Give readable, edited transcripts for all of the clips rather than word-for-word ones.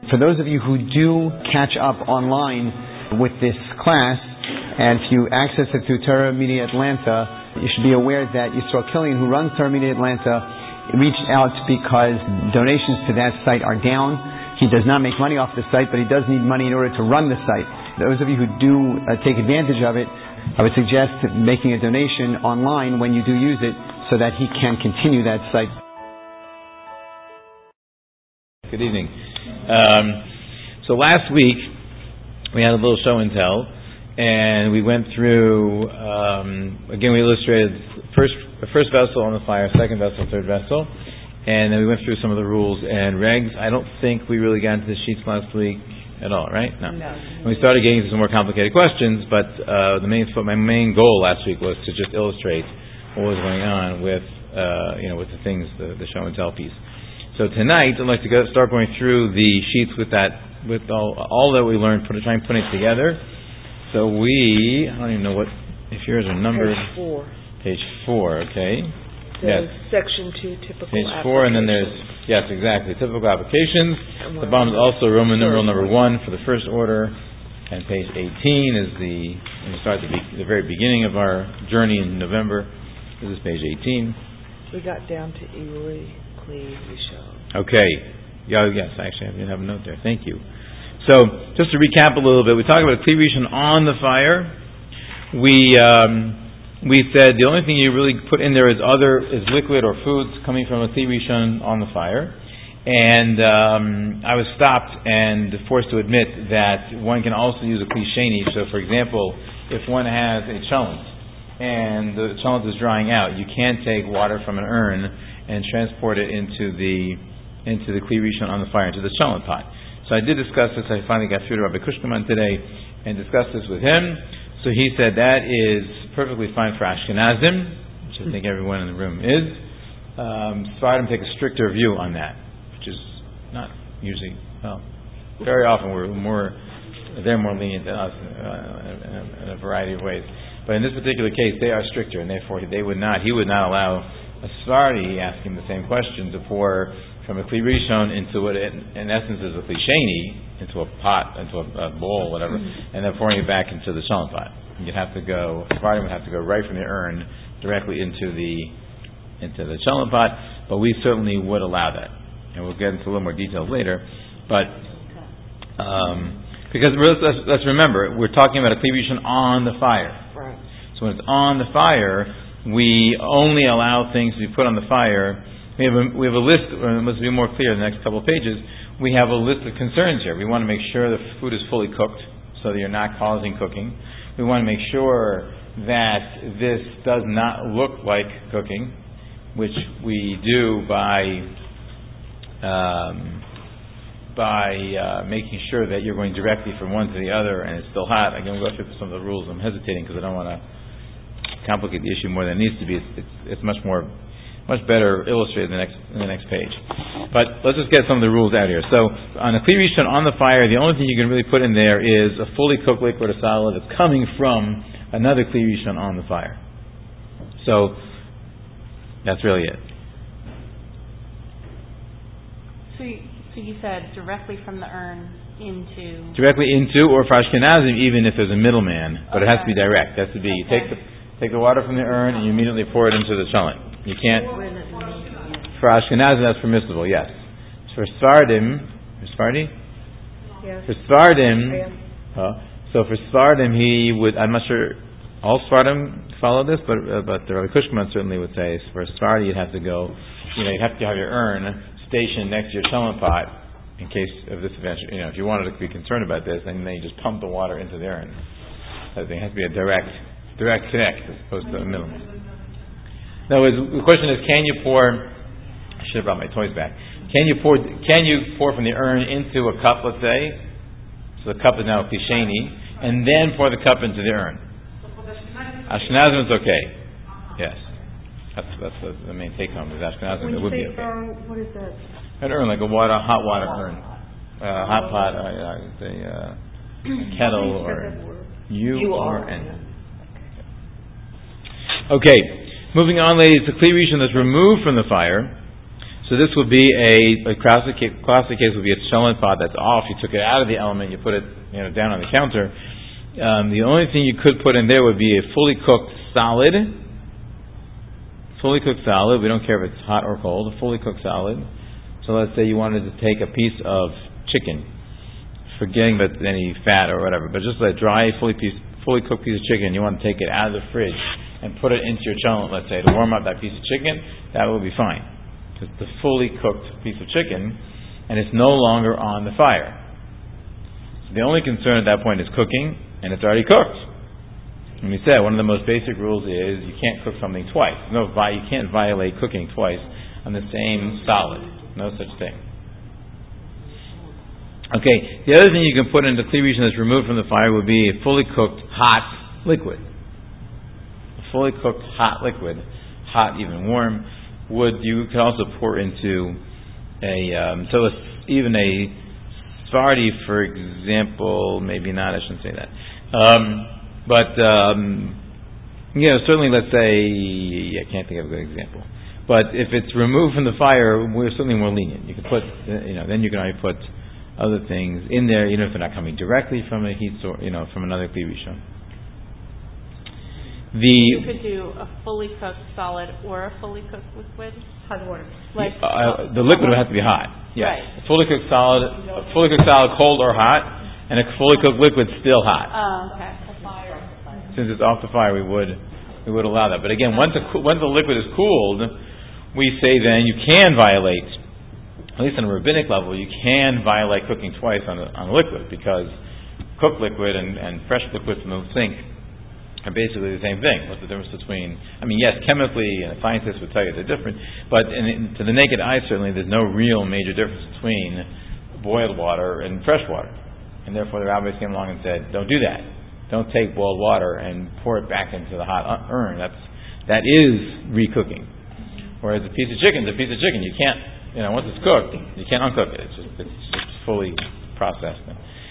For those of you who do catch up online with this class, and if you access it through Torah Media Atlanta, you should be aware that Yisrael Killian, who runs Torah Media Atlanta, reached out because donations to that site are down. He does not make money off the site, but he does need money in order to run the site. Those of you who do take advantage of it, I would suggest making a donation online when you do use it so that he can continue that site. Good evening. So last week we had a little show and tell, and we went through, again we illustrated the first vessel on the fire, second vessel, third vessel, and then we went through some of the rules and regs. I don't think we really got into the sheets last week at all, right? No. And we started getting into some more complicated questions, but my main goal last week was to just illustrate what was going on with with the things, the show and tell piece. So tonight I'd like to start going through the sheets with all that we learned, try and put it together. So I don't even know if yours are numbered. Page 4, okay. Yes. Section 2, typical Page 4, and then there's, yes, exactly, typical applications. The bottom is also Roman numeral number 1 for the first order, and page 18 is we start at the very beginning of our journey in November. This is page 18. We got down to Eloi, Cleve, Rishon. Okay. Yes, actually, I have a note there. Thank you. So, just to recap a little bit, we talked about Kli Rishon on the fire. We said the only thing you really put in there is liquid or foods coming from a Kli Rishon on the fire. And I was stopped and forced to admit that one can also use a Kli Sheni. So, for example, if one has a cholent and the cholent is drying out, you can't take water from an urn and transport it into the Kli Rishon on the fire, into the cholent pot. So I did discuss this. I finally got through to Rabbi Kushkaman today and discussed this with him. So he said that is perfectly fine for Ashkenazim, which I think everyone in the room is. Sephardim take a stricter view on that, which is not usually, very often they're more lenient than us in a variety of ways. But in this particular case, they are stricter, and therefore he would not allow a Sephardi asking the same question to pour from a Kli Rishon into what in essence is a Kli Sheni, into a pot, into a bowl, whatever, and then pouring it back into the shalom pot. Sephardim would have to go right from the urn directly into the shalom pot, but we certainly would allow that. And we'll get into a little more details later. But because let's remember, we're talking about a Kli Rishon on the fire. Right. So when it's on the fire, we only allow things to be put on the fire. We have a list, or it must be more clear in the next couple of pages. We have a list of concerns here. We want to make sure the food is fully cooked so that you're not causing cooking. We want to make sure that this does not look like cooking, which we do by making sure that you're going directly from one to the other and it's still hot. Again, we'll go through some of the rules. I'm hesitating because I don't want to complicate the issue more than it needs to be. It's much better illustrated in the next page. But let's just get some of the rules out here. So on a Kli Rishon on the fire, the only thing you can really put in there is a fully cooked liquid or solid that's coming from another Kli Rishon on the fire. So that's really it. So you said directly from the urn into... Directly into, or for Ashkenazim, even if there's a middleman, but it has to be direct. It has to be, you take the water from the urn and you immediately pour it into the cholent. You can't. For Ashkenazim, that's permissible. Yes. For Sephardim, yes. For Sephardim, so for Sephardim, he would. I'm not sure all Sephardim follow this, but the Rabbi Kushkaman certainly would say for Sephardi, you'd have to go. You'd have to have your urn stationed next to your cholent pot in case of this event. If you wanted to be concerned about this, then you just pump the water into the urn. It has to be a direct connect as opposed to a middleman. In other words, the question is, can you pour? I should have brought my toys back. Can you pour from the urn into a cup? Let's say, so the cup is now a Kli Sheni, and then pour the cup into the urn. Ashkenazim is okay. Yes, that's the main take home is Ashkenazim. It would be okay. Urn, what is that? An urn, like a hot water urn, hot pot, a kettle, or URN. Okay. Moving on, ladies, the Kli Rishon that's removed from the fire. So this would be a classic case would be a cholent pot that's off. You took it out of the element, you put it down on the counter. The only thing you could put in there would be a fully cooked solid. Fully cooked solid. We don't care if it's hot or cold. A fully cooked solid. So let's say you wanted to take a piece of chicken, forgetting that any fat or whatever, but just a dry, fully cooked piece of chicken. You want to take it out of the fridge and put it into your cholent, let's say, to warm up that piece of chicken. That will be fine. It's a fully cooked piece of chicken, and it's no longer on the fire. So the only concern at that point is cooking, and it's already cooked. And we said one of the most basic rules is you can't cook something twice. You can't violate cooking twice on the same solid. No such thing. Okay, the other thing you can put into Kli Rishon that's removed from the fire would be a fully cooked hot liquid. A fully cooked hot liquid, hot, even warm. You could also pour into even a Sephardi, for example, maybe not, I shouldn't say that. Certainly, let's say, I can't think of a good example. But if it's removed from the fire, we're certainly more lenient. You can put, then you can already put other things in there, even if they're not coming directly from a heat source, from another Kli Rishon. You could do a fully cooked solid or a fully cooked liquid. Hot water. The liquid would have to be hot. Yes. Right. A fully cooked solid, cold or hot, and a fully cooked liquid still hot. Oh, okay. Since it's off the fire, we would allow that. But again, once the liquid is cooled, we say then you can violate, at least on a rabbinic level, you can violate cooking twice on a liquid, because cooked liquid and fresh liquid from the sink are basically the same thing. What's the difference between? Yes, chemically, scientists would tell you they're different, but to the naked eye, certainly, there's no real major difference between boiled water and fresh water. And therefore, the rabbis came along and said, don't do that. Don't take boiled water and pour it back into the hot urn. That is recooking. Whereas a piece of chicken is a piece of chicken. You can't, once it's cooked, you can't uncook it. It's just fully processed.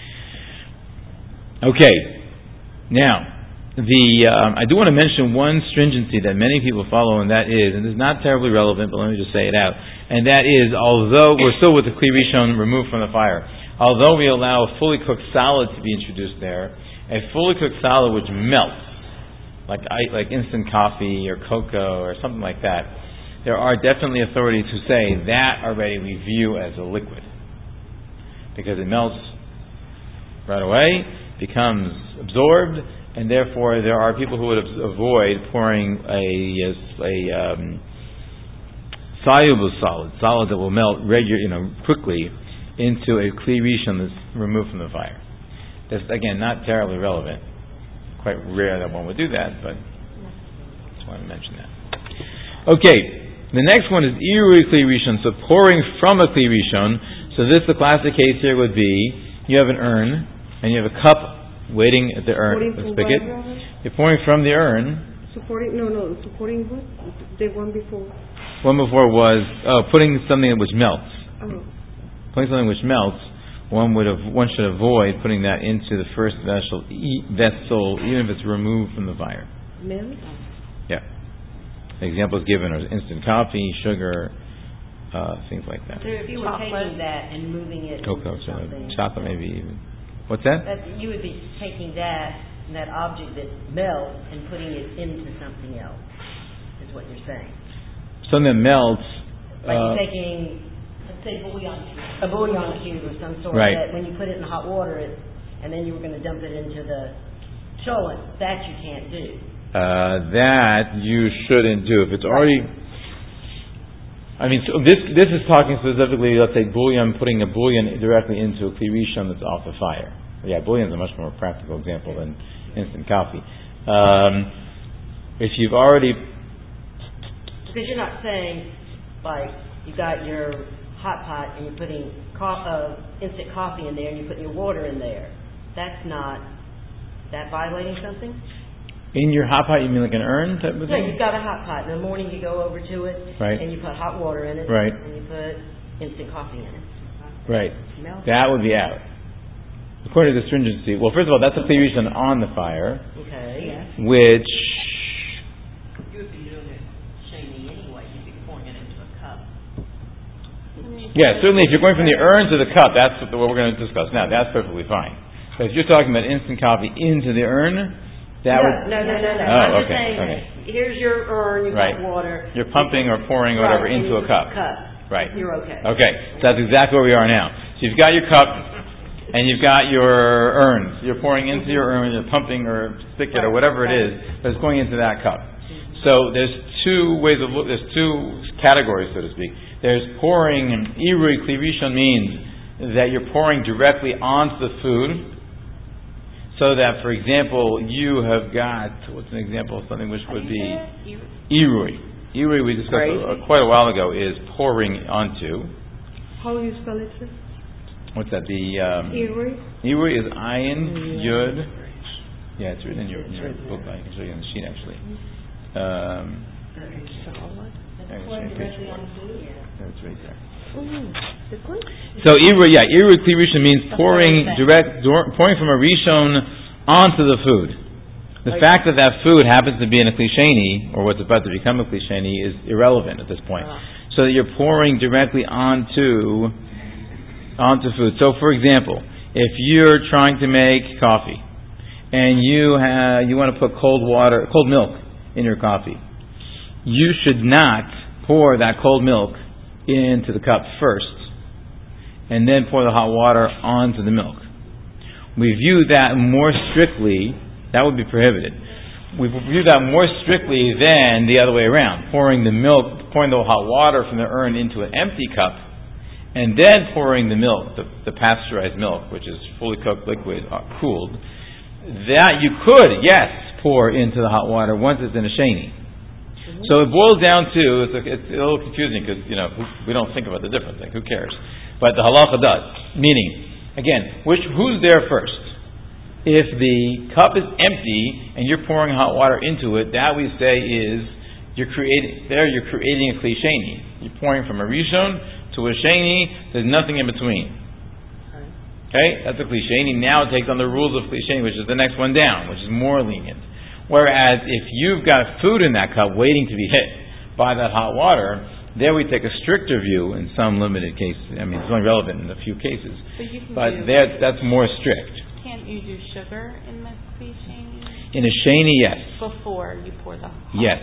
Okay. Now, I do want to mention one stringency that many people follow, and that is, and it's not terribly relevant, but let me just say it out, and that is, although we're still with the Kli Rishon removed from the fire, although we allow a fully cooked solid to be introduced there, a fully cooked solid which melts, like instant coffee or cocoa or something like that, there are definitely authorities who say that already we view as a liquid, because it melts right away, becomes absorbed, and therefore there are people who would avoid pouring a soluble solid that will melt quickly into a Kli Rishon that's removed from the fire. That's, again, not terribly relevant. Quite rare that one would do that, but I just wanted to mention that. Okay, the next one is Irui Kli Rishon, so pouring from a Kli Rishon. So the classic case here would be, you have an urn, and you have a cup waiting at the urn, the spigot. You're pouring from the urn. Supporting what? The one before? One before was putting something which melts. Oh. Putting something which melts, one should avoid putting that into the first vessel, even if it's removed from the fire. Milk? Yeah. The examples given are instant coffee, sugar, things like that. So if you were taking that and moving it cocoa, into something, chocolate maybe even. What's that? You would be taking that object that melts and putting it into something else, is what you're saying. Something that melts. Like you're taking, let's say, a bouillon cube of some sort, right, that when you put it in hot water, and then you were going to dump it into the cholent, that you can't do. That you shouldn't do. If it's already... so this is talking specifically, let's say, putting a bouillon directly into a Kli Rishon that's off the fire. Yeah, bouillon is a much more practical example than instant coffee. If you've already... Because you're not saying, like, you got your hot pot and you're putting instant coffee in there and you're putting your water in there. That's not... that violating something? In your hot pot, you mean like an urn type of thing? Yeah, you've got a hot pot. In the morning you go over to it, right, and you put hot water in it, right, and you put instant coffee in it. Right. That would be out. According to the stringency, well, first of all, that's a Kli Rishon on the fire, okay, yes, which... You would be doing it shaming anyway. You'd be pouring it into a cup. Yeah, certainly if you're going from the urn to the cup, that's what we're going to discuss now. That's perfectly fine. But if you're talking about instant coffee into the urn, that would... No. Oh, I'm just saying, okay. Here's your urn, you've got water. You're pumping or pouring or whatever into a cup. Right. You're okay. Okay, so that's exactly where we are now. So you've got your cup and you've got your urns. You're pouring into your urn, you're pumping or stick it or whatever it is, but it's going into that cup. So there's two ways of there's two categories, so to speak. There's pouring, and irui klirishon means that you're pouring directly onto the food. So that, for example, you have got, what's an example of something which would be irui. Irui, we discussed quite a while ago, is pouring onto. How do you spell it, sir? What's that? The Irui? Irui is ayin, yud. Yeah, it's written in your book. I can show you on the sheet, actually. It's right there. So irui klirishon means pouring from a rishon onto the food. The fact that food happens to be in a klisheni, or what's about to become a klisheni, is irrelevant at this point. So that you're pouring directly onto food. So, for example, if you're trying to make coffee and you want to put cold milk in your coffee, you should not pour that cold milk into the cup first and then pour the hot water onto the milk. We view that more strictly. That would be prohibited. We view that more strictly than the other way around, pouring the hot water from the urn into an empty cup and then pouring the milk, the pasteurized milk, which is fully cooked liquid, cooled. That you could, yes, pour into the hot water once it's in a sheni. So it boils down to, it's a little confusing because, we don't think about the difference. Like, who cares? But the halacha does. Meaning, again, who's there first? If the cup is empty and you're pouring hot water into it, that we say is, you're creating a klisheni. You're pouring from a rishon to a sheni, there's nothing in between. Okay? That's a klisheni. Now it takes on the rules of klisheni, which is the next one down, which is more lenient. Whereas if you've got food in that cup waiting to be hit by that hot water, there we take a stricter view in some limited cases. I mean, it's only relevant in a few cases. But that's more strict. Can't you do sugar in the klisheni? In a sheni, yes. Before you pour the hot. Yes.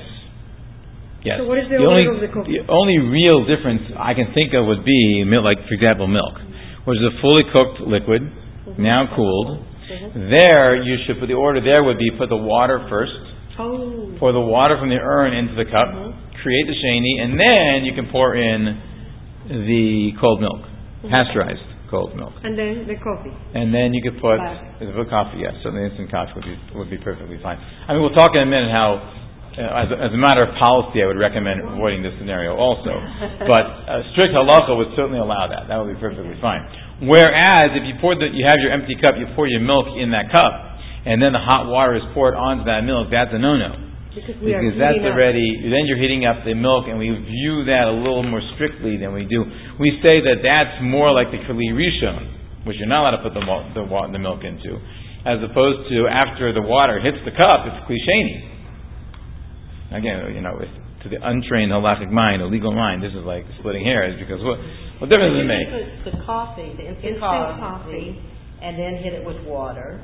So what is the order of the cooking? The only real difference I can think of would be, like, for example, milk, which is a fully cooked liquid, now cooled. There, you should put the order there would be put the water first, pour the water from the urn into the cup, create the sheni, and then you can pour in the cold milk, pasteurized cold milk. And then the coffee. And then you could put the coffee, yes, so the instant coffee would be perfectly fine. I mean, we'll talk in a minute how, as a matter of policy, I would recommend avoiding this scenario also. But strict halacha would certainly allow that. That would be perfectly fine. Whereas, if you have your empty cup, you pour your milk in that cup, and then the hot water is poured onto that milk, that's a no-no. Because that's already, then you're heating up the milk, and we view that a little more strictly than we do. We say that that's more like the kli rishon, which you're not allowed to put the milk into, as opposed to after the water hits the cup, it's klisheni. Again, to the untrained halachic mind, a legal mind, this is like splitting hairs, because what difference does it make? The coffee, the instant coffee, and then hit it with water.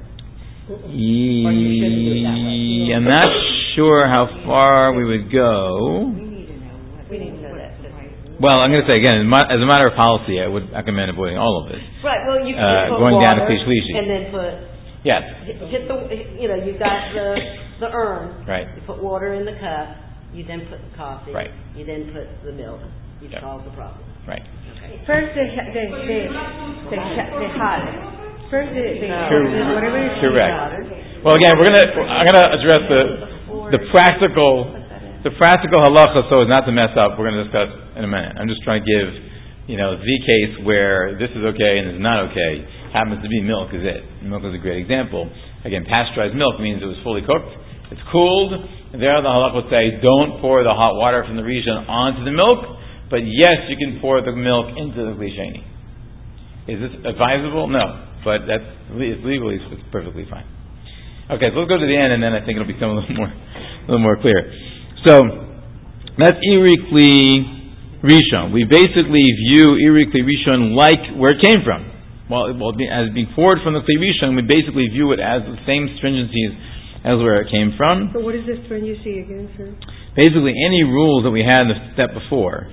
I'm not sure how far we would go. We need to know that. Well, I'm going to say again, as a matter of policy, I would recommend avoiding all of this. Right. Well, you can put going water down to klishlishi, and then put. Yes. Hit you've got the urn. Right. You put water in the cup. You then put the coffee. Right. You then put the milk. You solve the problem. Right. Okay. First the hot. First whatever is correct. Well, again, I'm gonna address the practical halacha so as not to mess up. We're going to discuss in a minute. I'm just trying to give the case where this is okay and this is not okay. Happens to be milk is it. Milk is a great example. Again, pasteurized milk means it was fully cooked. It's cooled. There the halakha would say, don't pour the hot water from the region onto the milk, but yes, you can pour the milk into the klisheni. Is this advisable? No. But it's legally it's perfectly fine. Okay, so let's go to the end, and then I think it'll become a little more clear. So that's irui kli Rishon. We basically view Iri Kli Rishon like where it came from. Well, as being poured from the Kli Rishon, we basically view it as the same stringencies as where it came from. So what is the stringency again, sir? Basically, any rules that we had in the step before.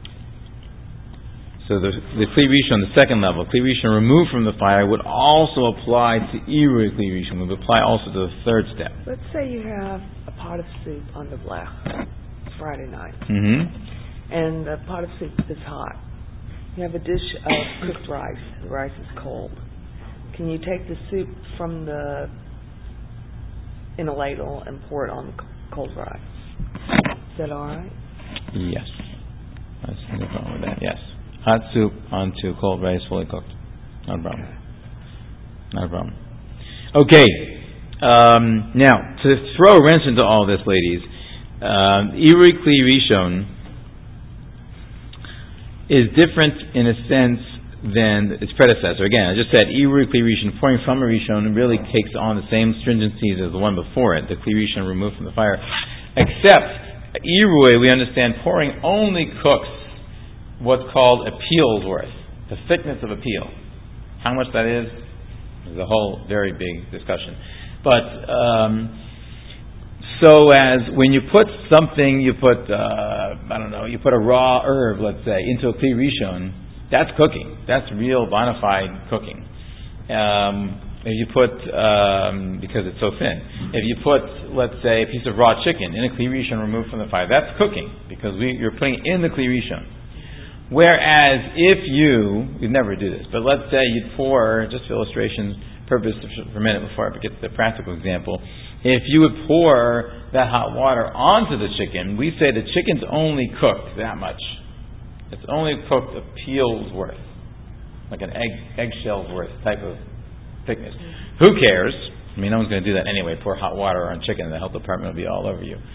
So the Kli Rishon, the second level, Kli Rishon removed from the fire, would also apply to Iri Kli Rishon. Would apply also to the third step. Let's say you have a pot of soup on the blech Friday night. And the pot of soup is hot. You have a dish of cooked rice. The rice is cold. Can you take the soup from in a ladle and pour it on the cold rice? Is that all right? Yes. That's no problem with that. Yes. Hot soup onto cold rice, fully cooked. Not a problem. Not a problem. Okay. Now, to throw a wrench into all this, ladies, Iri Kli Rishon is different in a sense than its predecessor. Again, I just said Iri Kli Rishon, pouring from a Rishon, really takes on the same stringencies as the one before it, the Kli Rishon removed from the fire. Except, Irui, we understand, pouring only cooks what's called a peel's worth, the thickness of a peel. How much that is a whole very big discussion. But, so as when you put something, you put a raw herb, let's say, into a Kli Rishon, that's cooking. That's real bona fide cooking. If you put, because it's so thin, if you put, let's say, a piece of raw chicken in a Kli Rishon removed from the fire, that's cooking, because you're putting it in the Kli Rishon. Whereas if we'd never do this, but let's say you'd pour, just for illustration purpose for a minute before I get to the practical example, if you would pour that hot water onto the chicken, we say the chicken's only cooked that much. It's only cooked a peel's worth, like an eggshell's worth type of thickness. Who cares? I mean, no one's going to do that anyway. Pour hot water on chicken, and the health department will be all over you.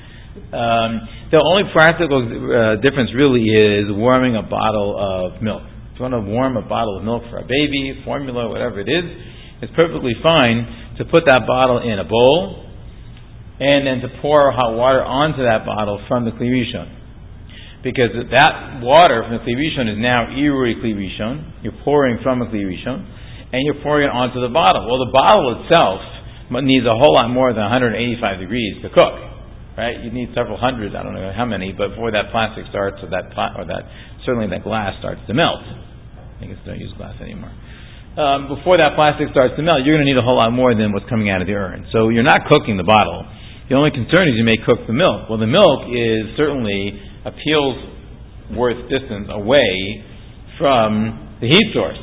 The only practical difference really is warming a bottle of milk. If you want to warm a bottle of milk for a baby, formula, whatever it is, it's perfectly fine to put that bottle in a bowl and then to pour hot water onto that bottle from the Kli Rishon. Because that water from the Kli Rishon is now Iri Kli Rishon. You're pouring from a Kli Rishon and you're pouring it onto the bottle. Well, the bottle itself needs a whole lot more than 185 degrees to cook. Right? You need several hundred, I don't know how many, but before that plastic starts, certainly that glass starts to melt. I guess they don't use glass anymore. Before that plastic starts to melt, you're going to need a whole lot more than what's coming out of the urn. So you're not cooking the bottle. The only concern is you may cook the milk. Well, the milk is certainly a peel's worth distance away from the heat source.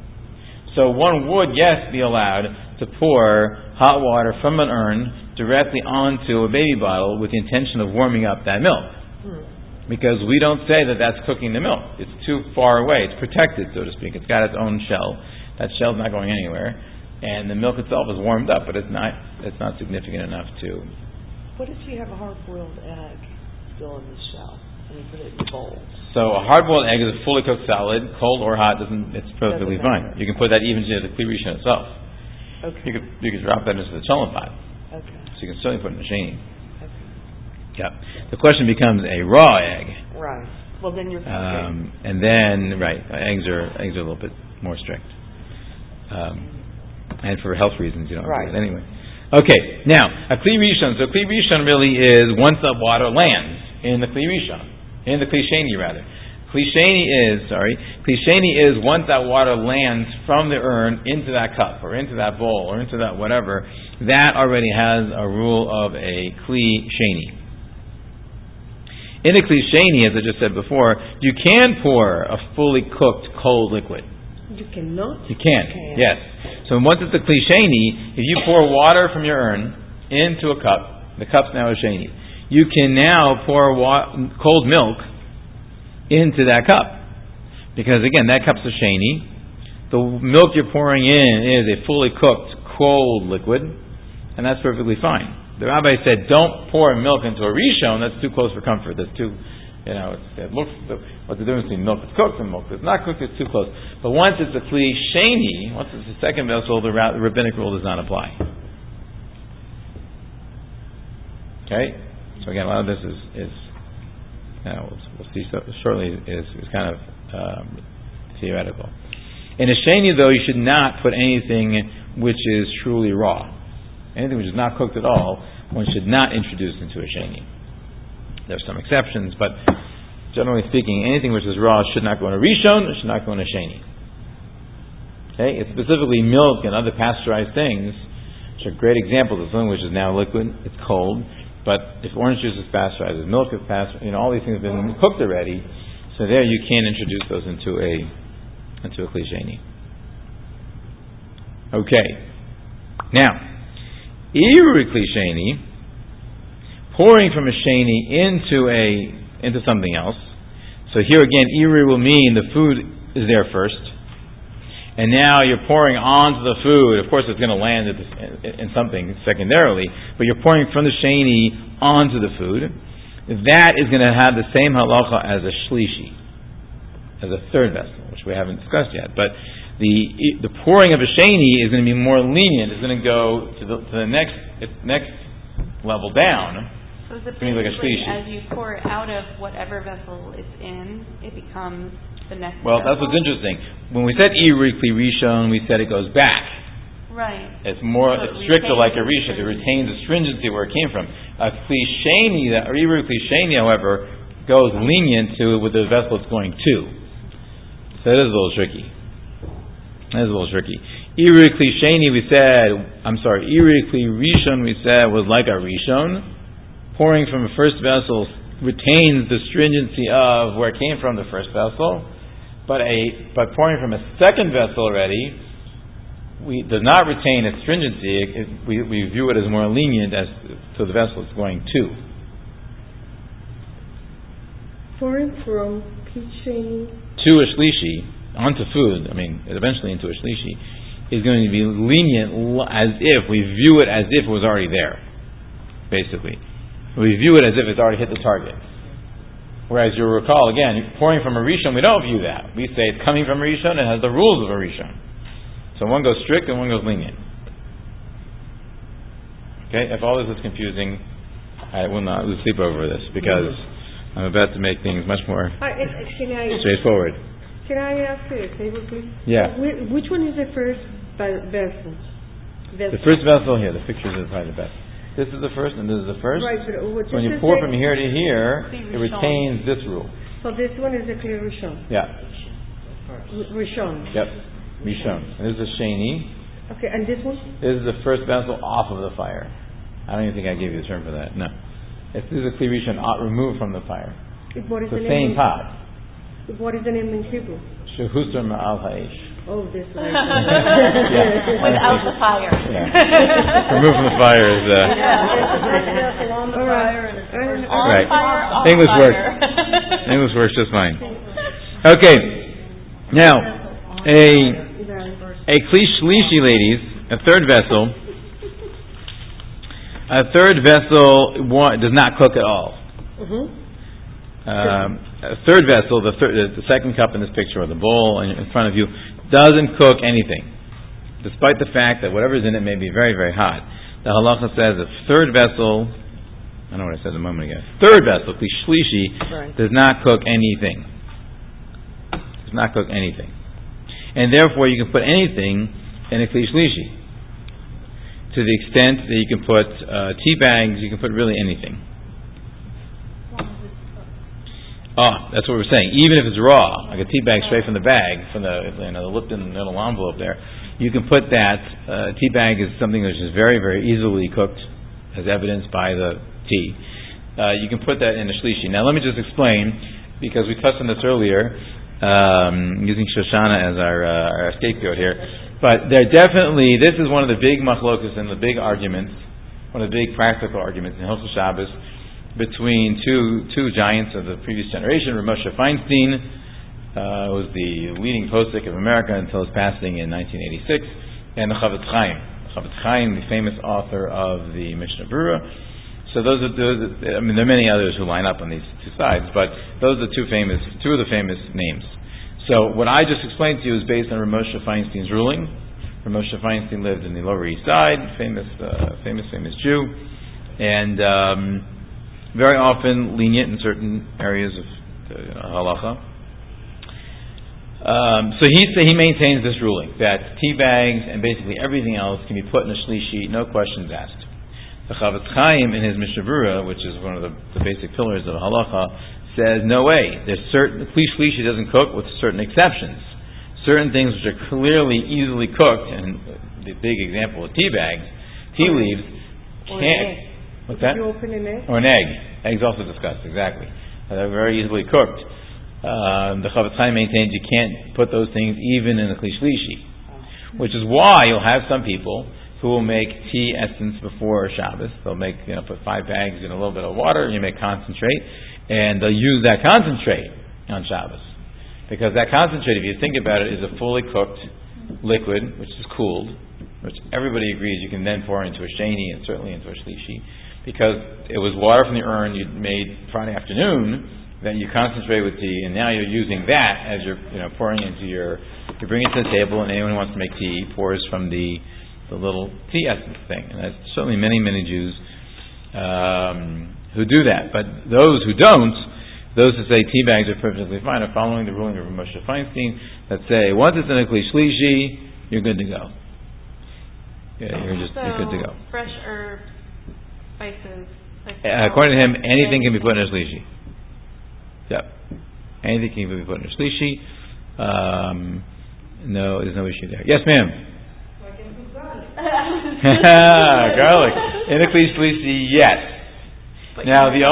So one would, yes, be allowed to pour hot water from an urn directly onto a baby bottle with the intention of warming up that milk. Because we don't say that that's cooking the milk. It's too far away. It's protected, so to speak. It's got its own shell. That shell's not going anywhere. And the milk itself is warmed up, but it's not significant enough to... What if you have a hard-boiled egg still in the shell and you put it in the bowl? So a hard-boiled egg is a fully cooked salad, cold or hot, it's perfectly fine. You can put that even into the Kli Rishon itself. Okay. You could drop that into the cholent pot. Okay. So you can certainly put it in the sheni. Okay. Yeah. The question becomes a raw egg. Right. Well, then you're cooking. And then, right, eggs are a little bit more strict. And for health reasons, you don't do it anyway. Okay, now, a Kli Rishon. So Kli Rishon really is once the water lands in the Kli Rishon, in the Kli Sheni rather. Kli Sheni is once that water lands from the urn into that cup, or into that bowl, or into that whatever, that already has a rule of a Kli Sheni. In a Kli Sheni, as I just said before, you can pour a fully cooked cold liquid. You cannot? You can, yes. So once it's a Kli Sheni, if you pour water from your urn into a cup, the cup's now a Sheni. You can now pour cold milk into that cup. Because again, that cup's a Sheni. The milk you're pouring in is a fully cooked cold liquid, and that's perfectly fine. The rabbi said, don't pour milk into a Rishon, that's too close for comfort. That's too, what's the difference between milk that's cooked and milk that's not cooked? It's too close. But once it's a Kli Sheni, once it's a second vessel, the rabbinic rule does not apply. Okay? So again, a lot of this is we'll see shortly, is kind of theoretical. In a sheni, though, you should not put anything which is truly raw. Anything which is not cooked at all, one should not introduce into a sheni. There are some exceptions, but generally speaking, anything which is raw should not go in a rishon, it should not go in a sheni. Okay? It's specifically milk and other pasteurized things, which are great examples of something which is now liquid, it's cold, but if orange juice is pasteurized, if milk is pasteurized, all these things have been cooked already, so there you can't introduce those into a kli sheni. Okay. Now, iru kli sheni, pouring from a sheni into something else. So here again, iru will mean the food is there first, and now you're pouring onto the food. Of course, it's going to land in something secondarily, but you're pouring from the sheni onto the food. That is going to have the same halacha as a shlishi, as a third vessel, which we haven't discussed yet. But the pouring of a sheni is going to be more lenient. It's going to go to the next level down. So is it like a shlishi. as you pour it out of whatever vessel it's in, it becomes the next Well, vessel? that's what's interesting. When we said iru kli rishon, we said it goes back. Right. It's more stricter like a rishon. It retains the stringency where it came from. A kli sheni, or iru kli sheni, however, goes lenient to with the vessel it's going to. So it is a little tricky. Iru kli sheni, iru kli rishon, we said, was like a rishon. Pouring from a first vessel retains the stringency of where it came from, the first vessel. But pouring from a second vessel already, does not retain its stringency. We view it as more lenient as to the vessel it's going to. Pouring from sheni to a shlishi, onto food, eventually into a shlishi, is going to be lenient as if we view it as if it was already there, basically. We view it as if it's already hit the target. Whereas you'll recall, again, pouring from a rishon, we don't view that. We say it's coming from a rishon, it has the rules of a rishon. So one goes strict and one goes lenient. Okay, if all this is confusing, I will not lose sleep over this, because I'm about to make things much more straightforward. Can I ask you a favor, please? Yeah. Which one is the first vessel? The first vessel here, the pictures are probably the best. This is the first, and this is the first. Right, but so when you pour from here to here, it retains this rule. So this one is a clear Rishon. Yeah. Rishon. Yep. Rishon. And this is a sheni. Okay, and this one? This is the first vessel off of the fire. I don't even think I gave you the term for that. No. This is a clear Rishon removed from the fire. What is the same pot. What is the name in Hebrew? Shehusar ma'al ha'esh. Oh, this one. Without the fire. Yeah. Removed from the fire is... on the fire. Right. English works. English works just fine. Okay. Now, a kli shlishi, ladies, a third vessel does not cook at all. A third vessel, the second cup in this picture, or the bowl in front of you, doesn't cook anything, despite the fact that whatever's in it may be very, very hot. The halacha says a third vessel, I know what I said a moment ago, third vessel, kli shlishi, does not cook anything. Does not cook anything. And therefore you can put anything in a kli shlishi. To the extent that you can put tea bags, you can put really anything. That's what we're saying. Even if it's raw, like a tea bag straight from the bag, from the Lipton little envelope there, you can put that. Tea bag is something which is very, very easily cooked, as evidenced by the tea. You can put that in a shlishi. Now let me just explain, because we touched on this earlier, using Shoshana as our scapegoat here. But this is one of the big machlokas and the big arguments, one of the big practical arguments in Hilchos Shabbos, between two giants of the previous generation. Rav Moshe Feinstein was the leading posek of America until his passing in 1986, and the Chavetz Chaim, the famous author of the Mishnah Berurah. So there are many others who line up on these two sides, but those are two of the famous names. So what I just explained to you is based on Rav Moshe Feinstein's ruling. Rav Moshe Feinstein lived in the Lower East Side, famous Jew, and very often lenient in certain areas of halacha. So he maintains this ruling that tea bags and basically everything else can be put in a shlishi, no questions asked. The Chavetz Chaim in his Mishnah Berurah, which is one of the basic pillars of halacha, says no way. There's certain shlishi doesn't cook with certain exceptions. Certain things which are clearly easily cooked, and the big example of tea bags, tea leaves, can't. What's that? You open an egg? Or an egg. Eggs also discussed, exactly. They're very easily cooked. The Chavetz Chaim maintains you can't put those things even in a kli shlishi, which is why you'll have some people who will make tea essence before Shabbos. They'll make, put 5 bags in a little bit of water, and you make concentrate, and they'll use that concentrate on Shabbos. Because that concentrate, if you think about it, is a fully cooked liquid, which is cooled, which everybody agrees you can then pour into a sheni and certainly into a shlishi, because it was water from the urn you made Friday afternoon that you concentrate with tea, and now you're using that as you're pouring into you bring it to the table, and anyone who wants to make tea pours from the little tea essence thing. And there's certainly many Jews who do that. But those who don't, those who say tea bags are perfectly fine, are following the ruling of Moshe Feinstein that say once it's in a kli shlishi, you're good to go. Yeah, you're good to go. Fresh herbs, spices. According to him, anything can be put in a shlishi. Yep. Anything can be put in a shlishi. No, there's no issue there. Yes, ma'am. Garlic. In a kli shlishi, yes. But now the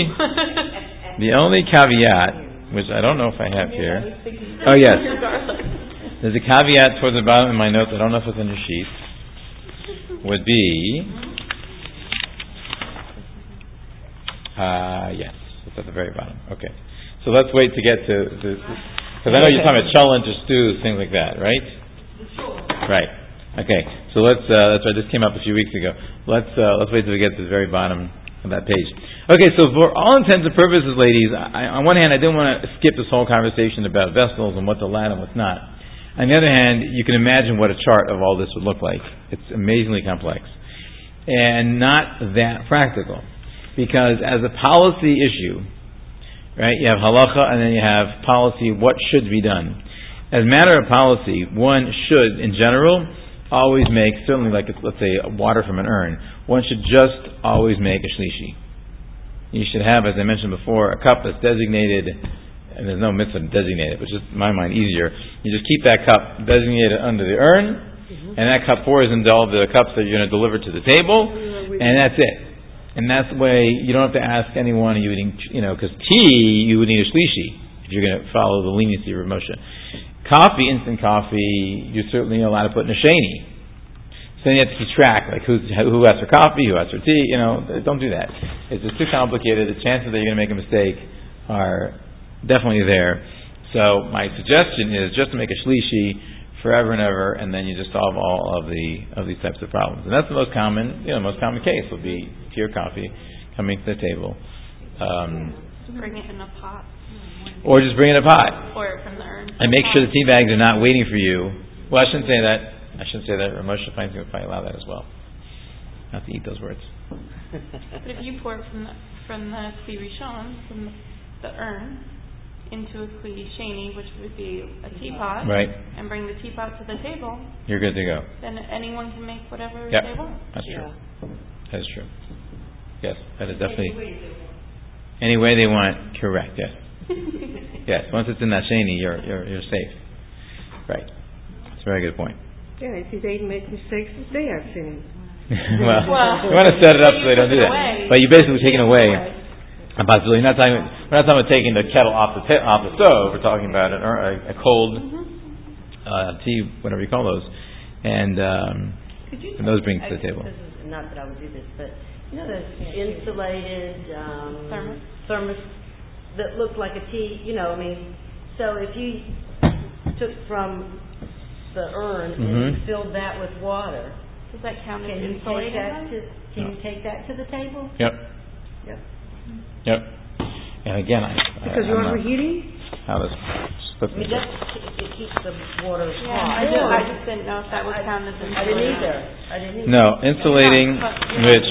only caveat, which I don't know if I have here. Oh yes. There's a caveat towards the bottom of my notes. I don't know if it's on your sheet. Would be yes, it's at the very bottom. Okay, so let's wait to get to because I know you're talking about cholent or stews, things like that, right? Right. Okay, so let's. That's right. This came up a few weeks ago. Let's wait till we get to the very bottom of that page. Okay, so for all intents and purposes, ladies, on one hand, I didn't want to skip this whole conversation about vessels and what's allowed and what's not. On the other hand, you can imagine what a chart of all this would look like. It's amazingly complex and not that practical, because as a policy issue, right? You have halacha and then you have policy. What should be done? As a matter of policy, one should, in general, always make, certainly like, let's say, water from an urn, one should just always make a shlishi. You should have, as I mentioned before, a cup that's designated, and there's no mitzvah to designate it, which is, in my mind, easier. You just keep that cup designated under the urn, and that cup pours into all the cups that you're going to deliver to the table, and that's it. And that's the way, you don't have to ask anyone, because tea, you would need a shlishi, if you're going to follow the leniency of Rav Moshe. Coffee, instant coffee, you're certainly allowed to put in a sheni. So then you have to keep track, like who asked for coffee, who asked for tea, don't do that. It's just too complicated. The chances that you're going to make a mistake are definitely there. So my suggestion is just to make a shlishi forever and ever, and then you just solve all of these types of problems. And that's the most common case would be tea or coffee coming to the table. Bring it in a pot. Or just bring in a pot. Pour it from the urn. And make sure the tea bags are not waiting for you. Well, I shouldn't say that. Rav Moshe Feinstein would probably allow that as well. Not to eat those words. But if you pour it from the kli rishon, from the urn, into a kli sheni, which would be a teapot, right, and bring the teapot to the table, you're good to go. Then anyone can make whatever yep. they want. That's true. That is true. Yes, that is definitely any way they want. Correct. Yes. Yes. Once it's in that sheni, you're safe. Right. That's a very good point. Yeah, if they make mistakes, they are sinning. well, you want to set it up so they don't do that. But you're basically taking away a possibility. We're not talking about taking the kettle off the stove. We're talking about a cold tea, whatever you call those, and those bring to the table. This is not that I would do this, but those insulated thermos that look like a tea. So if you took from the urn and filled that with water, does that count as insulated? Can you take that to the table? Yep. And again, because you're overheating. How this Cliff I mean, it keeps the water Yeah, hot. I just didn't know if that would count as insulating. I didn't either. No, insulating, which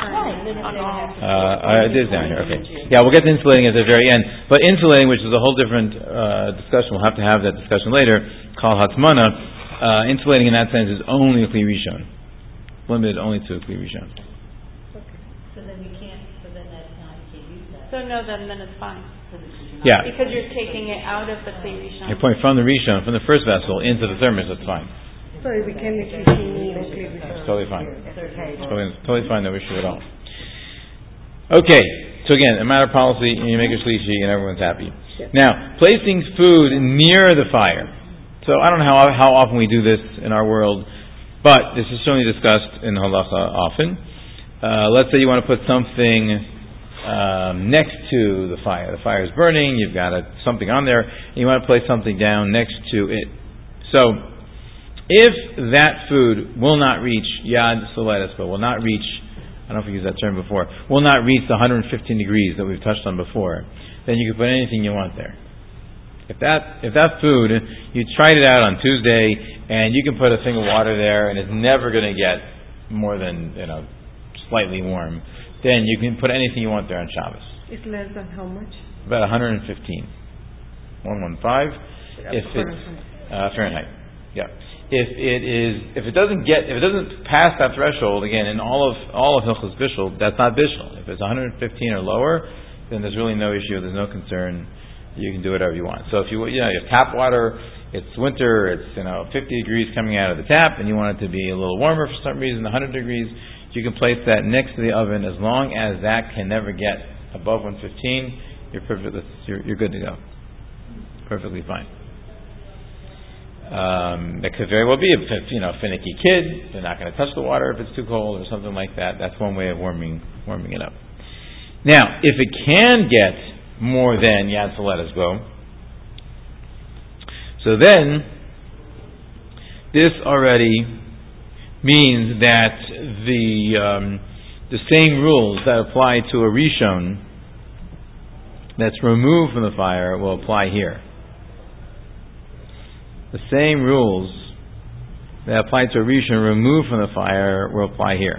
it is down here. Okay. Yeah, we'll get to insulating at the very end. But insulating, which is a whole different discussion, we'll have to have that discussion later. Kal Hatzmana, insulating in that sense is only a Kli Rishon, limited only to a Kli Rishon. So then you can't. So then that's not you can't use that. So no, then it's fine. Yeah. Because you're taking it out of the Kli Rishon. You're pouring from the Rishon, from the first vessel, into the thermos. That's fine. So we can make it okay. It's totally fine. It's okay. Totally fine. No issue at all. Okay. So again, a matter of policy, and you make a shlishi, and everyone's happy. Now, placing food near the fire. So I don't know how often we do this in our world, but this is certainly discussed in halacha often. Let's say you want to put something next to the fire. The fire is burning, you've got something on there, and you want to place something down next to it. So, if that food will not reach Yad Soledes, but will not reach, I don't know if we used that term before, will not reach the 115 degrees that we've touched on before, then you can put anything you want there. If that food, you tried it out on Tuesday, and you can put a thing of water there, and it's never going to get more than, slightly warm, then you can put anything you want there on Shabbos. It's less than how much? About 115. 115. If it's Fahrenheit. Yeah. If it doesn't pass that threshold, again, in all of Hilchos Bishul, that's not Bishul. If it's 115 or lower, then there's really no issue. There's no concern. You can do whatever you want. So if you have tap water, it's winter, it's 50 degrees coming out of the tap, and you want it to be a little warmer for some reason, 100 degrees. You can place that next to the oven as long as that can never get above 115. You're good to go. Perfectly fine. That could very well be a finicky kid. They're not going to touch the water if it's too cold or something like that. That's one way of warming it up. Now, if it can get more than Yad Soledes Bo, so then this already means that the same rules that apply to a Rishon that's removed from the fire will apply here. The same rules that apply to a Rishon removed from the fire will apply here.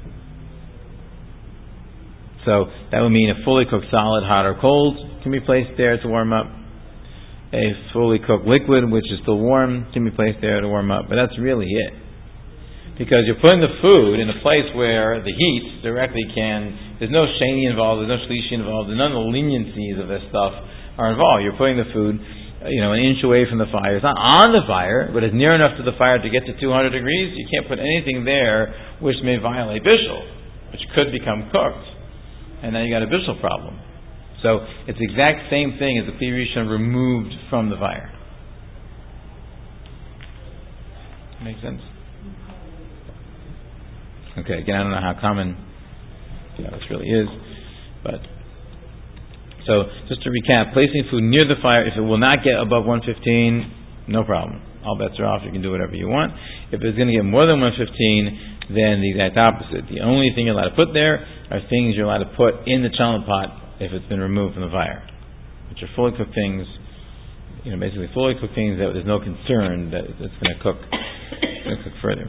So that would mean a fully cooked solid, hot or cold, can be placed there to warm up. A fully cooked liquid, which is still warm, can be placed there to warm up. But that's really it. Because you're putting the food in a place where the heat directly there's no sheni involved, there's no shlishi involved, and none of the leniencies of this stuff are involved. You're putting the food, an inch away from the fire. It's not on the fire, but it's near enough to the fire to get to 200 degrees. You can't put anything there which may violate bishul, which could become cooked. And then you got a bishul problem. So it's the exact same thing as the Kli Rishon removed from the fire. Make sense? Okay, again, I don't know how common this really is, but so just to recap, placing food near the fire, if it will not get above 115, no problem. All bets are off. You can do whatever you want. If it's going to get more than 115, then the exact opposite. The only thing you're allowed to put there are things you're allowed to put in the challah pot if it's been removed from the fire, which are fully cooked things. Basically fully cooked things that there's no concern that it's going to cook further.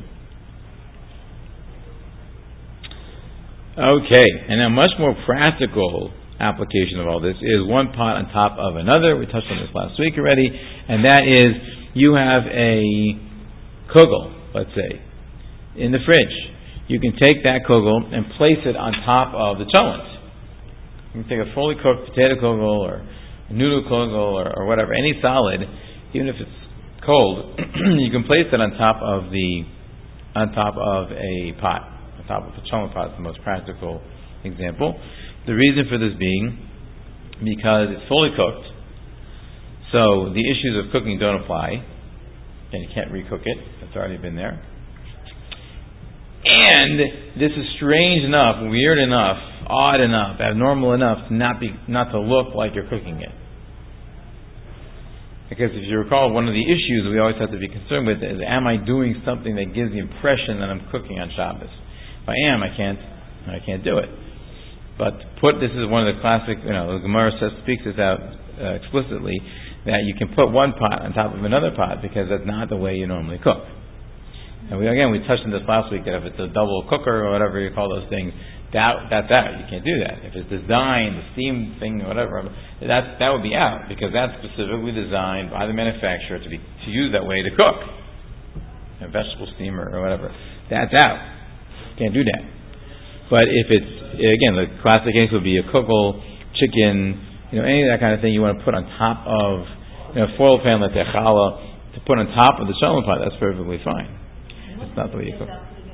Okay, and a much more practical application of all this is one pot on top of another. We touched on this last week already, and that is you have a kugel, let's say, in the fridge. You can take that kugel and place it on top of the cholent. You can take a fully cooked potato kugel or a noodle kugel or whatever, any solid, even if it's cold, you can place it on top of a pot. Top of a cholent pot is the most practical example. The reason for this being because it's fully cooked, so the issues of cooking don't apply, and you can't recook it. It's already been there. And this is strange enough, weird enough, odd enough, abnormal enough to not to look like you're cooking it. Because if you recall, one of the issues we always have to be concerned with is, am I doing something that gives the impression that I'm cooking on Shabbos? If I am, I can't do it. But this is one of the classic, the Gemara speaks this out explicitly, that you can put one pot on top of another pot because that's not the way you normally cook. And we touched on this last week, that if it's a double cooker or whatever you call those things, that's out. You can't do that. If it's designed, the steam thing or whatever, that would be out, because that's specifically designed by the manufacturer to use that way to cook. A vegetable steamer or whatever. That's out. Can't do that. But if it's, again, the classic case would be a kugel, chicken, any of that kind of thing you want to put on top of, foil pan like the challah, to put on top of the shalom pot, that's perfectly fine. That's not the way you cook.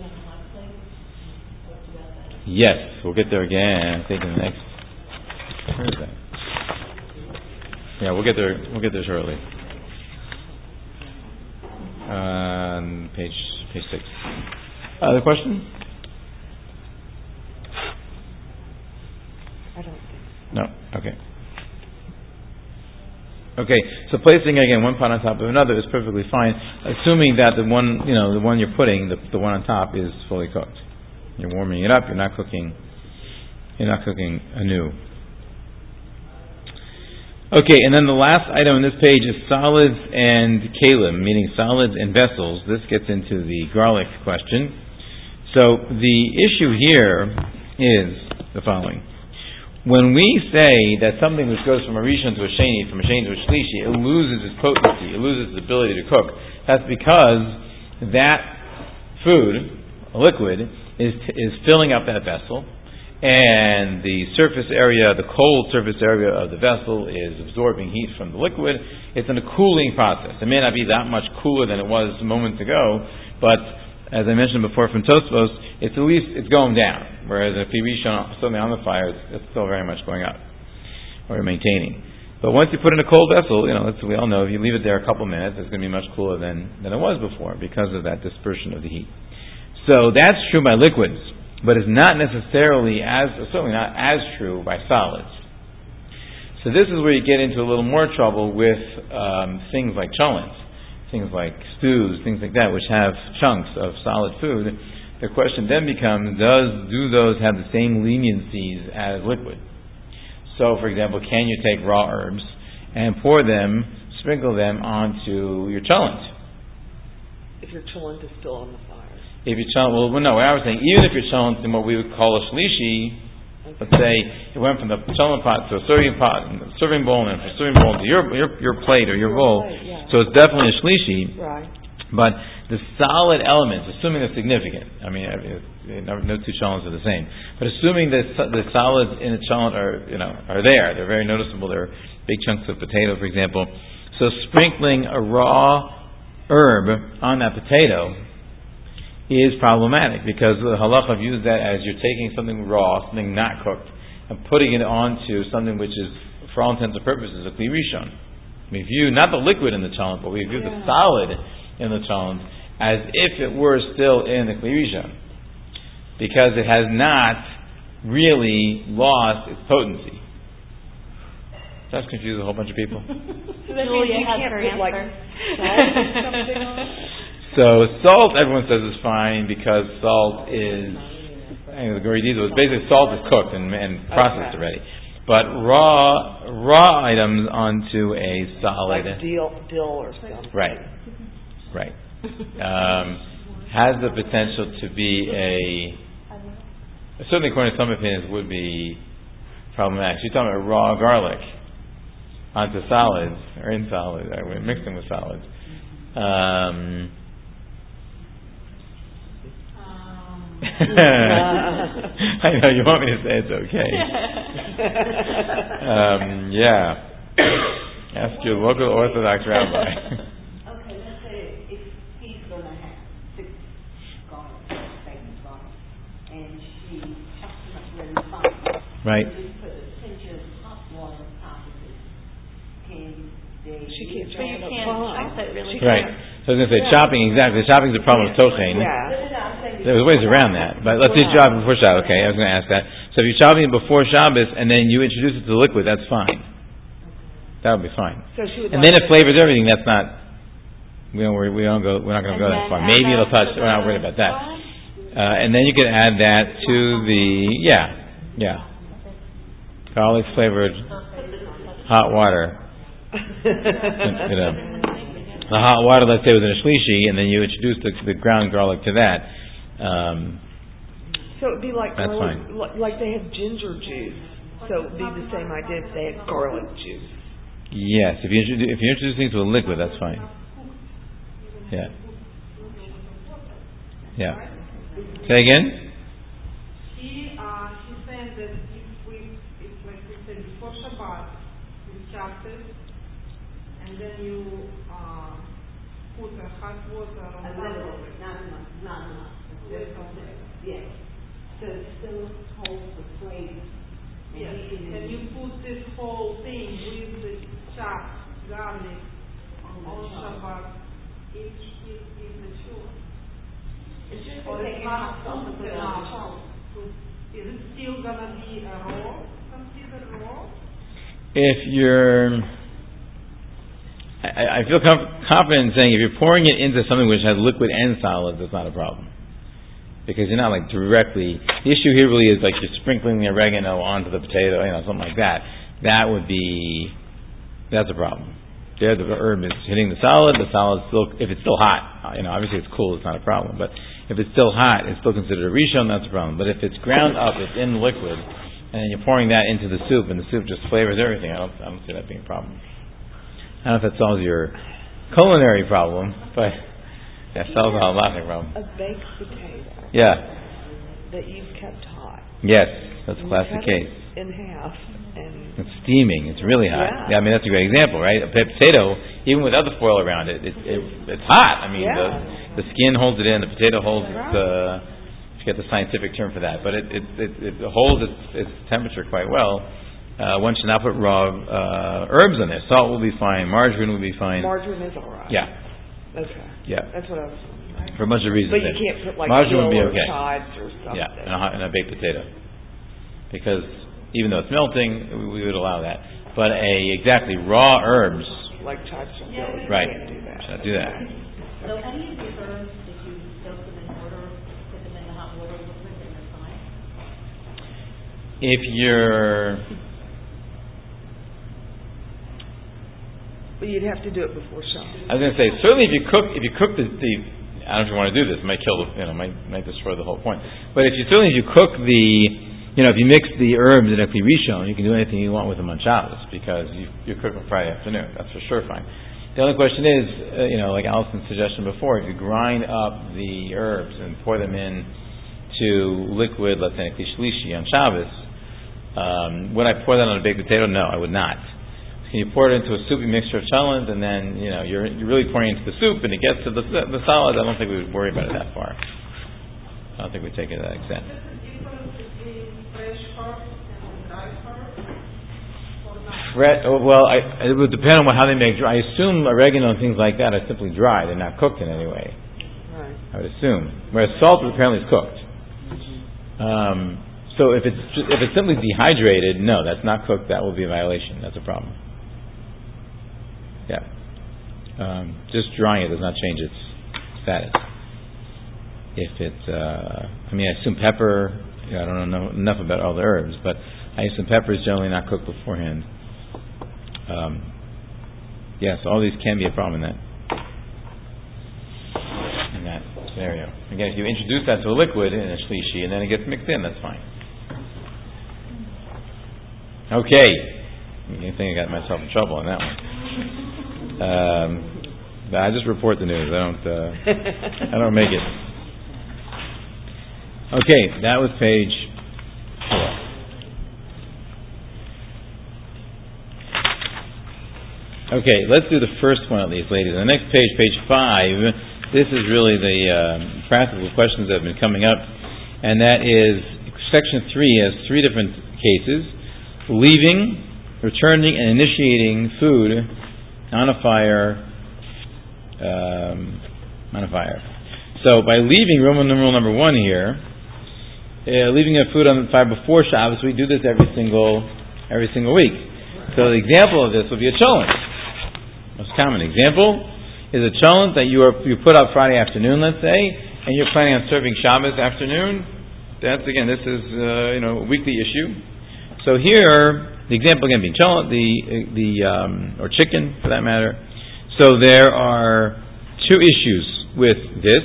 Yes, we'll get there again. I think in the next. Where is that? Yeah, we'll get there. We'll get there shortly. Page 6. Other question? I don't think so. No. Okay. Okay. So placing again one pot on top of another is perfectly fine, assuming that the one you're putting, the one on top, is fully cooked. You're warming it up. You're not cooking anew. Okay, and then the last item on this page is solids and kalim, meaning solids and vessels. This gets into the garlic question. So the issue here is the following. When we say that something which goes from a rishon to a sheni, from a sheni to a shlishi, it loses its potency, it loses its ability to cook, that's because that food, a liquid, is filling up that vessel, and the surface area, the cold surface area of the vessel is absorbing heat from the liquid. It's in a cooling process. It may not be that much cooler than it was moments ago, but as I mentioned before from Tosfos, it's going down. Whereas if you reach something on the fire, it's still very much going up or maintaining. But once you put in a cold vessel, we all know if you leave it there a couple minutes, it's going to be much cooler than it was before because of that dispersion of the heat. So that's true by liquids, but it's not necessarily certainly not as true by solids. So this is where you get into a little more trouble with things like cholent, things like stews, things like that, which have chunks of solid food. The question then becomes, do those have the same leniencies as liquid? So, for example, can you take raw herbs and sprinkle them onto your cholent? If your cholent is still on the fire. If your cholent, I was saying, even if your cholent in what we would call a shlishi, let's say it went from the cholent pot to a serving bowl, and from a serving bowl to your plate or your bowl, yeah. So it's definitely a shlishi. Right. But the solid elements, assuming they're significant, no two cholents are the same, but assuming that the solids in a cholent are there, they're very noticeable. They're big chunks of potato, for example. So sprinkling a raw herb on that potato is problematic, because the halacha views that as you're taking something raw, something not cooked, and putting it onto something which is, for all intents and purposes, a kli rishon. We view not the liquid in the cholent, but we view the solid in the cholent as if it were still in the kli rishon, because it has not really lost its potency. That's confused a whole bunch of people. So that means you can't put like salt or something on it? So salt, everyone says, is fine, because salt is, the Goridita was basically salt is cooked and processed already. But raw items onto a solid, like dill or something. Right. Has the potential to be certainly according to some opinions, would be problematic. You're talking about raw garlic onto solids, or in solids, we're mixing with solids. I know you want me to say it's okay. Ask your local Orthodox rabbi. Okay, let's say if he's going to have 6 garlic, and she chops them up really fine. Right. And just put a pinch of hot water on top of it. She can't So you can't chop it really. Right. So I was going to say chopping, exactly. Chopping is a problem with tochein. Yeah. There's ways around that. But let's say chopping before Shabbos. Okay, I was going to ask that. So if you're chopping it before Shabbos and then you introduce it to the liquid, that's fine. That would be fine. So she would and then it flavors everything. That's not. We're not going to go that far. Maybe it'll touch. We're not worried about that. And then you can add that to the garlic flavored hot water. The hot water, let's say, was in a shlishi, and then you introduce the ground garlic to that. So it'd be like that's garlic, fine. like they have ginger juice. So it'd be the same idea if they had garlic juice. Yes, if you introduce things to a liquid, that's fine. Yeah. Yeah. Say again? She said that if like we said before Shabbat, you chop it, and then you put a hot water on A little, not enough. Yes. So it still holds the flavor. Yes. And you put this whole thing with the chopped garlic on Shabbat. Is mature. It's just Or taking it's not hot sauce and put it on the cooked enough. Is it still gonna be raw? Considered raw? If you're, I feel confident in saying if you're pouring it into something which has liquid and solids, that's not a problem. Because you're not like directly, the issue here really is like you're sprinkling the oregano onto the potato, something like that. That's a problem. There the herb is hitting the solid still, if it's still hot, obviously it's cool, it's not a problem. But if it's still hot, it's still considered a rishon, that's a problem. But if it's ground up, it's in liquid, and then you're pouring that into the soup, and the soup just flavors everything, I don't see that being a problem. I don't know if that solves your culinary problem, but that solves a halachic problem. A baked potato. Yeah. That you've kept hot. Yes, that's a classic case. In half and it's steaming. It's really hot. Yeah. That's a great example, right? A potato, even without the foil around it, it's hot. The skin holds it in. The potato holds its. I forget the scientific term for that, but it holds its temperature quite well. One should not put raw herbs in there. Salt will be fine. Margarine will be fine. Margarine is all right. Yeah. Okay. Yeah. That's what I was. For a bunch of reasons. But you can't put like margarine would be or okay. chives or something. Yeah, and a baked potato, because even though it's melting, we would allow that. But exactly raw herbs, like chives or chili, right? You can't do that. Should not do that. So any of the herbs, if you soak them in water, put them in the hot water liquid, then they're fine. If you're, but you'd have to do it before Shabbat. I was going to say, certainly if you cook the I don't know if you want to do this, it might kill might destroy the whole point. But if you cook if you mix the herbs in a kli rishon, you can do anything you want with them on Shabbos, because you cook them Friday afternoon. That's for sure fine. The only question is, like Allison's suggestion before, if you grind up the herbs and pour them in to liquid, let's say a kli shlishi on Shabbos, would I pour that on a baked potato? No, I would not. You pour it into a soupy mixture of cholent, and then you're really pouring into the soup, and it gets to the solids. I don't think we would worry about it that far. I don't think we'd take it to that extent. Well, it would depend on how they make. I assume oregano and things like that are simply dry; they're not cooked in any way. Right. I would assume. Whereas salt apparently is cooked. So if it's simply dehydrated, no, that's not cooked. That will be a violation. That's a problem. Yeah. Just drying it does not change its status. If it's, I assume pepper, I don't know enough about all the herbs, but I assume pepper is generally not cooked beforehand. So all these can be a problem in that scenario. Again, if you introduce that to a liquid in a shlishi and then it gets mixed in, that's fine. Okay. I think I got myself in trouble on that one. I just report the news. I don't make it. Okay, that was page 4. Okay, let's do the first one at least, ladies. The next page, page 5, this is really the practical questions that have been coming up, and that is section 3 has 3 different cases: leaving, returning, and initiating food on a fire. So by leaving, Roman numeral number 1 here, leaving a food on the fire before Shabbos, we do this every single week. So the example of this would be a cholent. Most common example is a cholent that you put up Friday afternoon, let's say, and you're planning on serving Shabbos afternoon. This is a weekly issue. So here, The example again being cholent, or chicken for that matter. So there are two issues with this.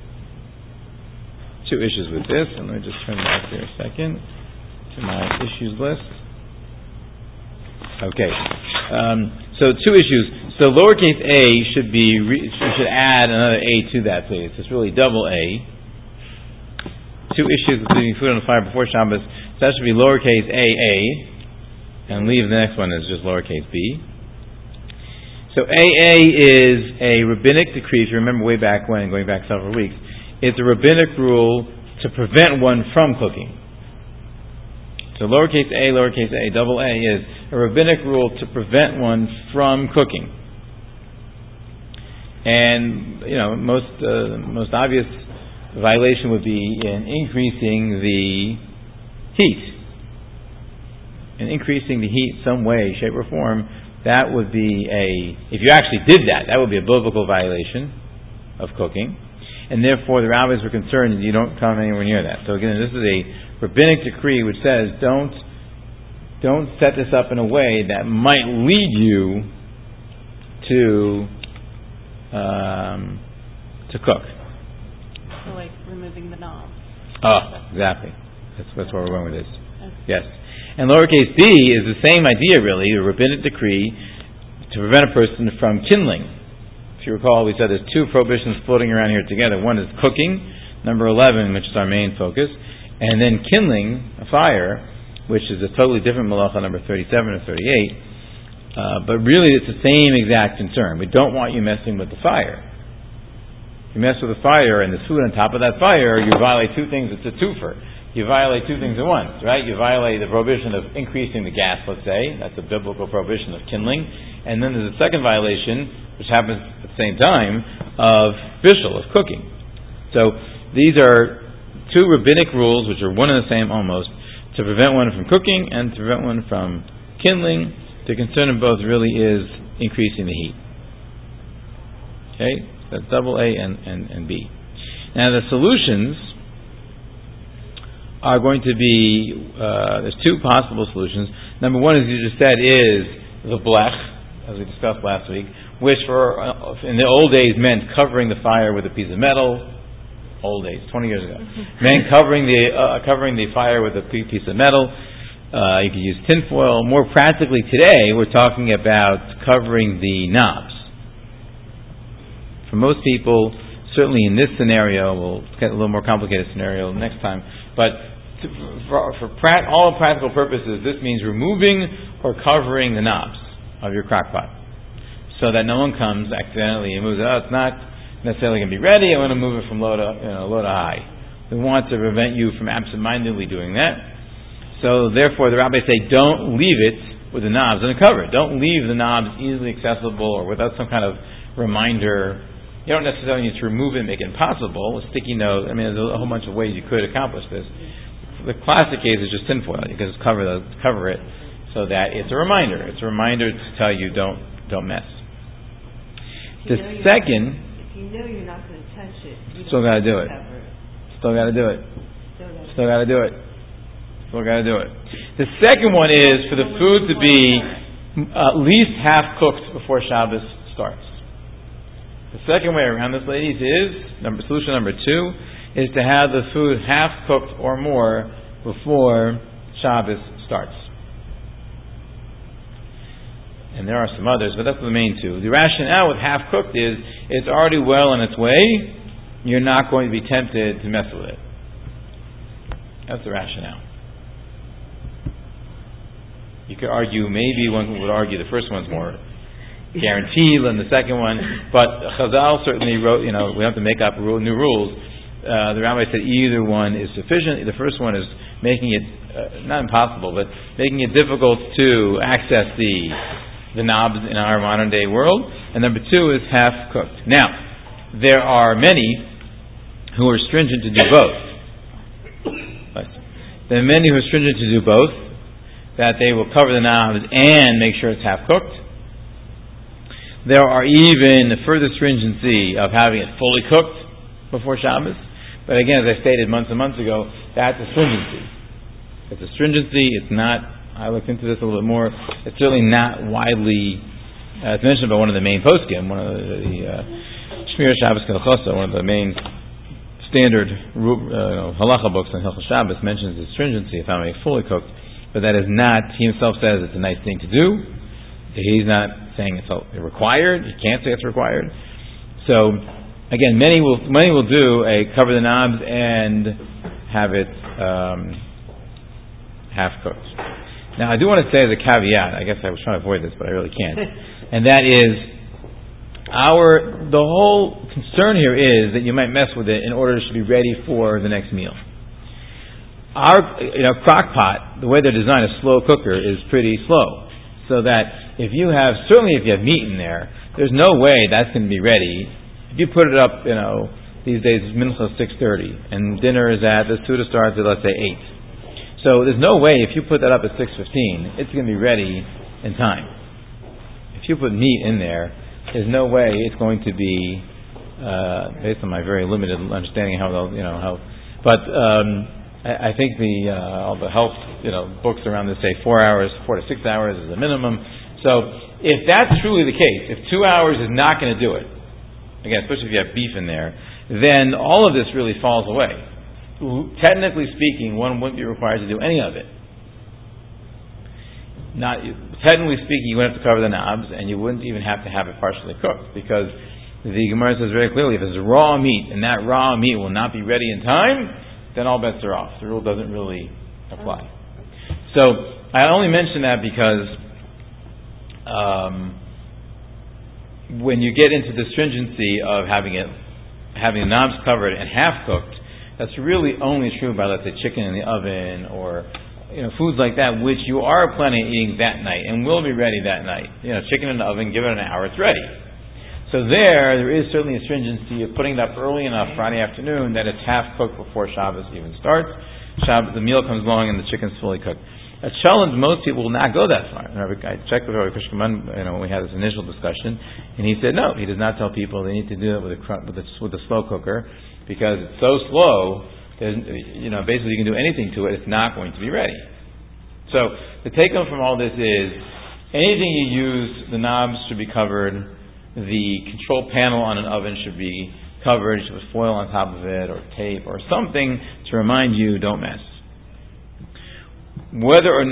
And let me just turn back here a second to my issues list. Okay. So two issues. So lowercase a should add another a to that, please. It's really double a. Two issues with leaving food on the fire before Shabbos. So that should be lowercase a, and leave the next one as just lowercase b. So AA is a rabbinic decree. If you remember way back when, going back several weeks, it's a rabbinic rule to prevent one from cooking. So lowercase a, double A is a rabbinic rule to prevent one from cooking. And most obvious violation would be in increasing the heat. In increasing the heat some way, shape, or form, that would be if you actually did that would be a biblical violation of cooking. And therefore the rabbis were concerned that you don't come anywhere near that. So again, this is a rabbinic decree which says don't set this up in a way that might lead you to cook. So like removing the knob. Oh, exactly. That's where we're going with this. Okay. Yes. And lowercase b is the same idea really, the rabbinic decree to prevent a person from kindling. If you recall, we said there's two prohibitions floating around here together. One is cooking, number 11, which is our main focus, and then kindling a fire, which is a totally different malacha, number 37 or 38. But really, it's the same exact concern. We don't want you messing with the fire. If you mess with the fire and there's food on top of that fire, you violate two things. It's a twofer. You violate two things at once, right? You violate the prohibition of increasing the gas, let's say. That's a biblical prohibition of kindling. And then there's a second violation, which happens at the same time, of bishul, of cooking. So these are two rabbinic rules, which are one and the same almost, to prevent one from cooking and to prevent one from kindling. The concern of both really is increasing the heat. Okay? That's double A and B. Now the solutions are going to be, there's two possible solutions. Number one, as you just said, is the blech, as we discussed last week, which in the old days meant covering the fire with a piece of metal. Old days, 20 years ago. Meant covering the fire with a piece of metal. You could use tinfoil. More practically today, we're talking about covering the knobs. For most people, certainly in this scenario, we'll get a little more complicated scenario next time, but for all practical purposes, this means removing or covering the knobs of your crock pot, so that no one comes accidentally and moves it. Oh, it's not necessarily going to be ready. I want to move it from low to high. We want to prevent you from absentmindedly doing that. So therefore, the rabbis say, don't leave it with the knobs uncovered. Don't leave the knobs easily accessible or without some kind of reminder. You don't necessarily need to remove it and make it impossible. A sticky note. There's a whole bunch of ways you could accomplish this. The classic case is just tinfoil. You can just cover it so that it's a reminder. It's a reminder to tell you don't mess. The second, if you know you're not going to touch it, you still got to do it. Still got to do it. Still got to do it. Still got to do it. The second one is for the food to be at least half cooked before Shabbos starts. The second way around this, ladies, is solution number 2 is to have the food half cooked or more before Shabbos starts. And there are some others, but that's the main two. The rationale with half cooked is it's already well on its way. You're not going to be tempted to mess with it. That's the rationale. You could argue, maybe one would argue the first one's more guaranteed than the second one, but Chazal certainly wrote, we have to make up new rules. The rabbi said either one is sufficient. The first one is making it not impossible, but making it difficult to access the knobs in our modern day world. And number 2 is half cooked. Now, there are many who are stringent to do both. There are many who are stringent to do both, that they will cover the knobs and make sure it's half cooked. There are even the further stringency of having it fully cooked before Shabbos. But again, as I stated months and months ago, that's a stringency. It's a stringency. It's not I looked into this a little bit more. It's certainly not widely it's mentioned by one of the main poskim, one of the Shmir Shabbos Kelchosa, one of the main standard halacha books on Hilchos Shabbos mentions the stringency of having it fully cooked, but that is not. He himself says it's a nice thing to do. He's not saying it's required. He can't say it's required. So again, many will do a cover the knobs and have it half cooked. Now, I do want to say as a caveat, I guess I was trying to avoid this, but I really can't, and that is the whole concern here is that you might mess with it in order to be ready for the next meal. Our crock pot, the way they're designed, a slow cooker, is pretty slow, so that if you have meat in there, there's no way that's going to be ready. If you put it up, these days mincha 6:30, and dinner is the Suda starts at, let's say, 8. So there's no way if you put that up at 6:15, it's going to be ready in time. If you put meat in there, there's no way it's going to be, based on my very limited understanding how. But I think all the health books around this say 4 to 6 hours is the minimum. So if that's truly the case, if 2 hours is not going to do it, again, especially if you have beef in there, then all of this really falls away. Technically speaking, one wouldn't be required to do any of it. Technically speaking, you wouldn't have to cover the knobs, and you wouldn't even have to have it partially cooked, because the Gemara says very clearly, if it's raw meat, and that raw meat will not be ready in time, then all bets are off. The rule doesn't really apply. So, I only mention that because when you get into the stringency of having the knobs covered and half cooked, that's really only true about, let's say, chicken in the oven or foods like that, which you are planning on eating that night and will be ready that night. Chicken in the oven, give it an hour, it's ready. So there is certainly a stringency of putting it up early enough Friday afternoon that it's half cooked before Shabbos even starts. The meal comes along and the chicken's fully cooked. A challenge, most people will not go that far. I checked with Rabbi Kushkaman when we had this initial discussion, and he said no, he does not tell people they need to do it with a slow cooker, because it's so slow, basically you can do anything to it, it's not going to be ready. So the take home from all this is, anything you use, the knobs should be covered, the control panel on an oven should be covered, you should put foil on top of it, or tape, or something to remind you, don't mess. Whether or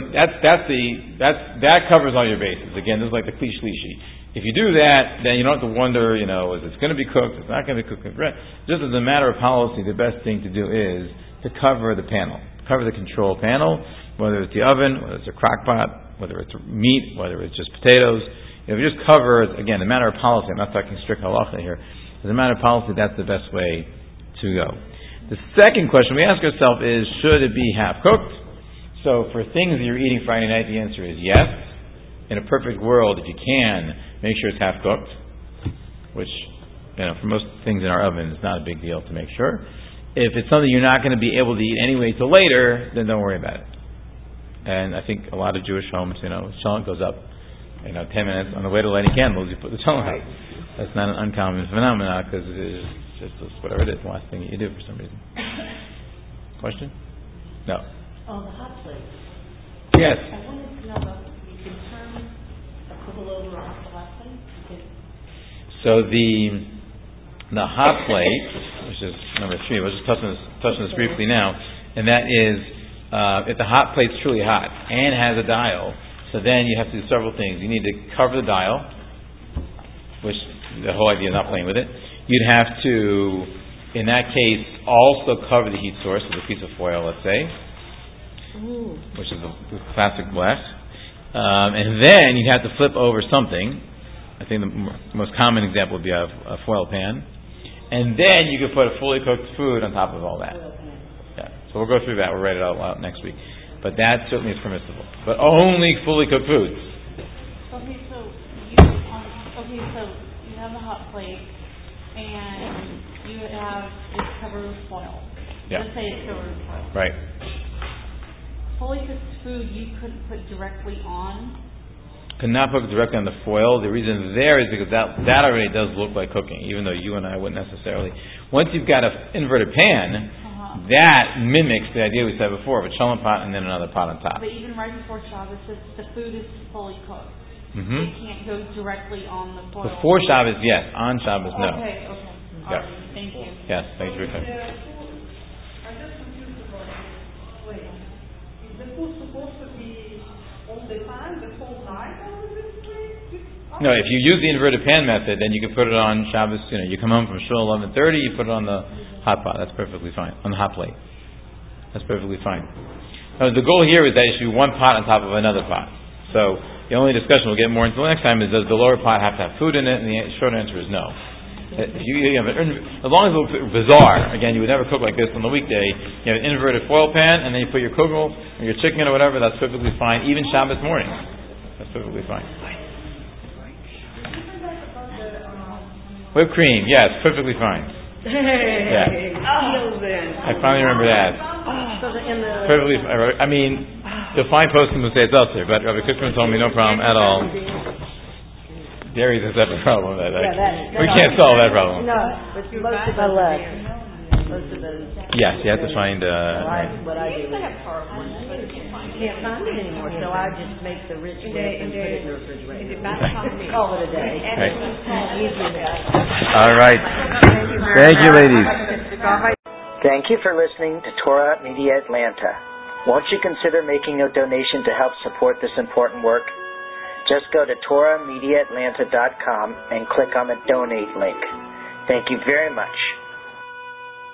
that covers all your bases. Again, this is like the klish-lishi. If you do that, then you don't have to wonder, is it going to be cooked? It's not going to be cooked. Just as a matter of policy, the best thing to do is to cover the panel, cover the control panel, whether it's the oven, whether it's a crock pot, whether it's meat, whether it's just potatoes. If you just cover, again, a matter of policy. I'm not talking strict halacha here. As a matter of policy, that's the best way to go. The second question we ask ourselves is, should it be half cooked? So for things that you're eating Friday night, the answer is yes. In a perfect world, if you can, make sure it's half cooked, which, for most things in our oven, it's not a big deal to make sure. If it's something you're not going to be able to eat anyway till later, then don't worry about it. And I think a lot of Jewish homes, cholent goes up, 10 minutes on the way to lighting candles, you put the cholent out. That's not an uncommon phenomenon, because it's just whatever it is, the last thing you do for some reason. Question? No. Oh, the hot plate. Yes. I wanted to know about, you can turn a kugel over off the hot plate? So the hot plate, which is number 3, we'll just touch on this briefly now, and that is, if the hot plate's truly hot and has a dial, so then you have to do several things. You need to cover the dial, which the whole idea is not playing with it. You'd have to, in that case, also cover the heat source with a piece of foil, let's say, which is the classic black. And then you'd have to flip over something. I think the most common example would be a foil pan. And then you could put a fully cooked food on top of all that. Yeah. So we'll go through that. We'll write it all out next week. But that certainly is permissible. But only fully cooked foods. Okay, so you have the hot plate and you have it covered with foil. Yeah. Let's say it's covered with foil. Right. Fully cooked food you couldn't put directly on? Could not put directly on the foil. The reason there is because that already does look like cooking, even though you and I wouldn't necessarily. Once you've got an inverted pan, That mimics the idea we said before of a cholent pot and then another pot on top. But even right before Shabbos, the food is fully cooked. Mm-hmm. It can't go directly on the boil. Before Shabbos, yes. On Shabbos, no. Okay. Yeah. All right. Thank you. Yes, thank you for your time. I'm just confused about this way. Is the food supposed to be all the time, the whole night on this way? No, if you use the inverted pan method, then you can put it on Shabbos. You come home from shul 11:30, you put it on the hot pot. That's perfectly fine. On the hot plate. That's perfectly fine. Now, the goal here is that it should be one pot on top of another pot. So the only discussion we'll get more into next time is, does the lower pot have to have food in it? And the short answer is no. If you have as long as it looks bizarre, again, you would never cook like this on the weekday. You have an inverted foil pan, and then you put your kugel or your chicken or whatever. That's perfectly fine. Even Shabbos morning, that's perfectly fine. Whipped cream, yes, perfectly fine. Yeah. I finally remember that. Perfectly. I mean, you'll find posting who say it's us here, but Rabbi Kushman told me no problem at all. Dairy is a separate problem. We can't solve that problem. No, but most of the less. Most of those. Yes, you have to find. What I do is can't find it anymore, so I just make the rich dip and put it in the refrigerator. Call it a day. Right. All right. Thank you, ladies. Thank you for listening to Torah Media Atlanta. Won't you consider making a donation to help support this important work? Just go to TorahMediaAtlanta.com and click on the donate link. Thank you very much.